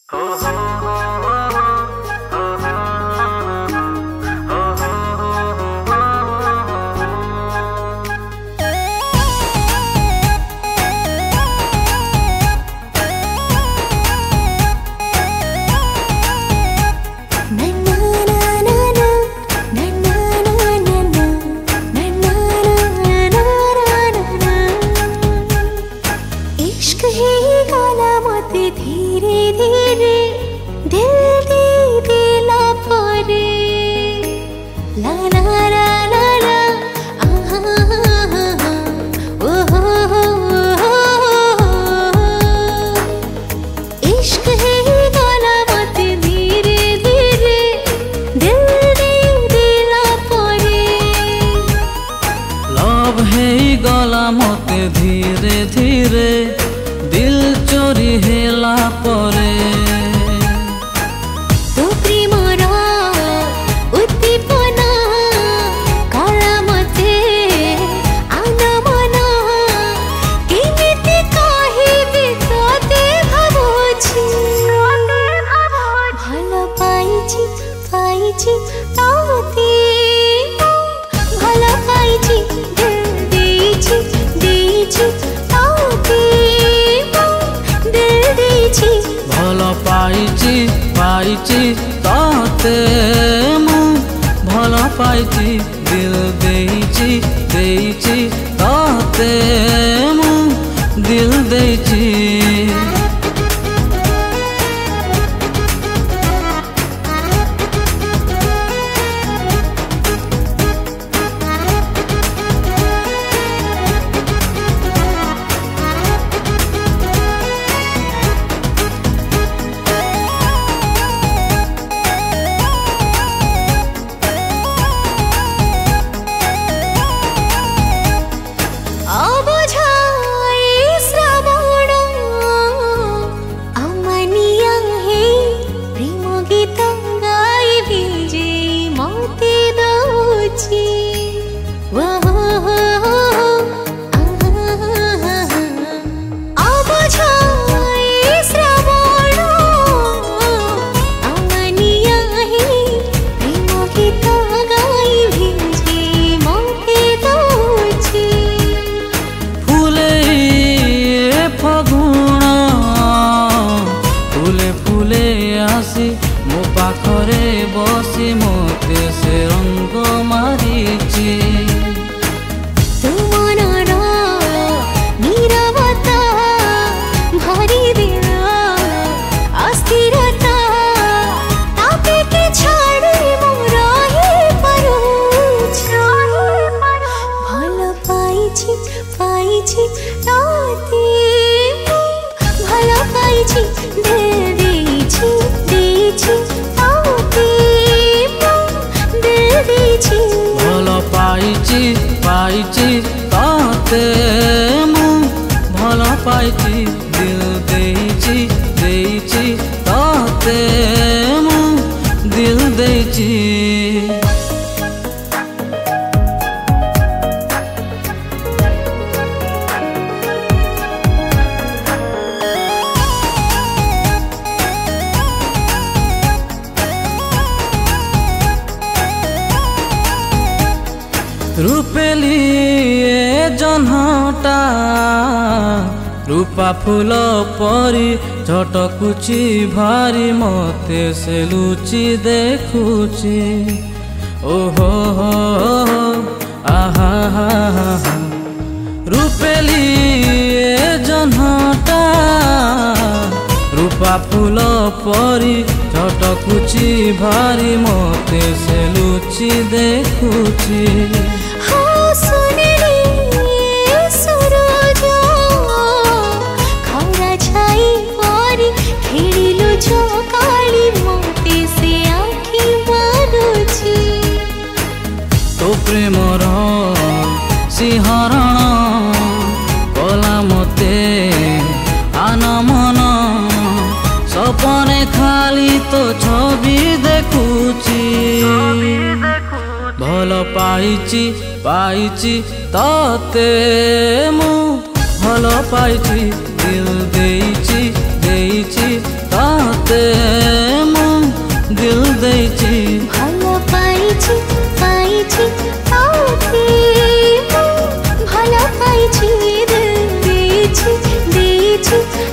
धीरे धीरे दिल दे दिला परे ला ला ला ला ला आहा ओ हो इश्क है गला मत धीरे धीरे दिल दे दिला परे लव है गला मत धीरे धीरे दिल चोरी हेला परे तो प्रेमरा उद्दीपना काला मते आनमना केमिति कहिबि तोते भाबुछि भल पाइछि पाइछि ताते भल पाइछि दिल देछि देछि ताते भल पाइछि पाइछि ताते मु भल पाइछि दिल देछि देछि ताते मु दिल देछि मो पाखरे बसी मोते से रंग मारिछि तुमनर नीरवता भरी दिला अस्थिरता तापे के छाड़ी मोर ही परुछि भल पाइछि पाइछि ताते भल पाइछि दे देछि भल पाइछि पाइछि ताते मु भल पाइछि दिल देछि देछि ताते मु दिल देछि रूपेली जन्हटा रूपा फूल परी झटकुछि भारी मते से लुचि देखुछि ओहो हो आहा रूपेली जन्हटा रूपा फूल परी झटकुछि भारी मते से लुचि देखुछि तो प्रेमर सिंहरण कला मते आनमन सपने खाली तो छवि देखुछि भल पाइछि पाइछि ताते मु भल पाइछि दिल देछि देछि ताते तोते मु दिल देइछि ভালো পাইছি পাইছি তোকে ভালো পাইছি দিয়েছি দিয়েছি